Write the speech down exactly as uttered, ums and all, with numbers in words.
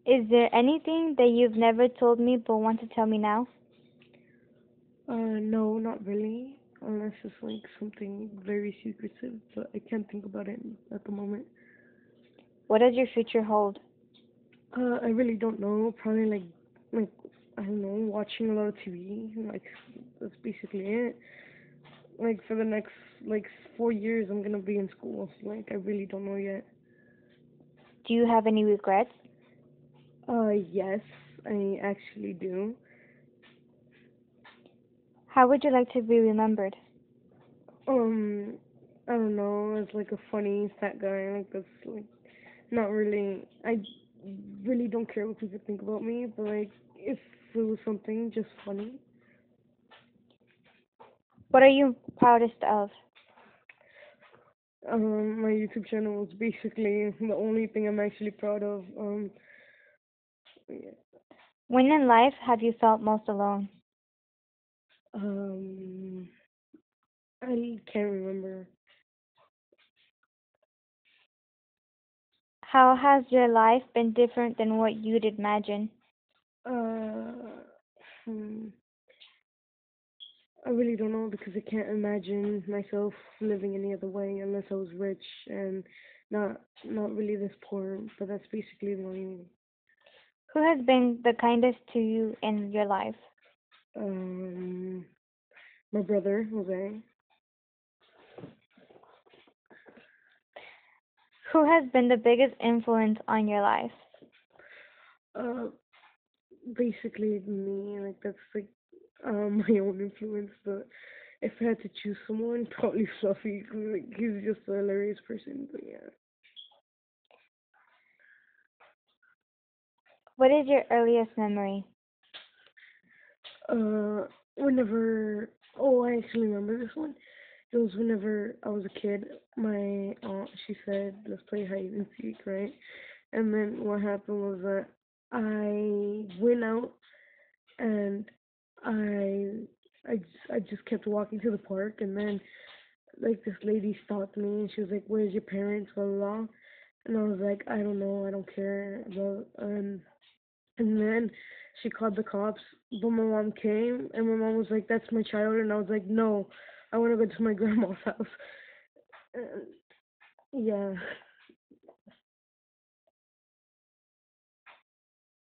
Is there anything that you've never told me but want to tell me now? Uh, no, not really. Unless it's like something very secretive, but I can't think about it at the moment. What does your future hold? Uh, I really don't know. Probably like, like I don't know, watching a lot of T V. Like that's basically it. Like for the next like four years, I'm gonna be in school. Like I really don't know yet. Do you have any regrets? Uh, yes, I actually do. How would you like to be remembered? Um, I don't know. It's like a funny fat guy. Like that's like not really. I really don't care what people think about me, but like if it was something just funny. What are you proudest of? Um, my YouTube channel is basically the only thing I'm actually proud of. Um, yeah. When in life have you felt most alone? Um, I can't remember. How has your life been different than what you'd imagine? Uh, hmm, I really don't know because I can't imagine myself living any other way unless I was rich and not not really this poor. But that's basically the only. Who has been the kindest to you in your life? Um, my brother Jose. Who has been the biggest influence on your life? Uh, basically me. Like that's like um my own influence. But if I had to choose someone, probably Fluffy. 'Cause, like, he's just a hilarious person. But yeah. What is your earliest memory? Uh, whenever oh, I actually remember this one. It was whenever I was a kid. My aunt she said let's play hide and seek, right? And then what happened was that I went out and I I just, I just kept walking to the park and then like this lady stopped me and she was like, "Where's your parents?" Blah blah blah. And I was like, "I don't know, I don't care." Blah, and and then she called the cops, but my mom came and my mom was like, "That's my child," and I was like, "No, I want to go to my grandma's house." And, yeah.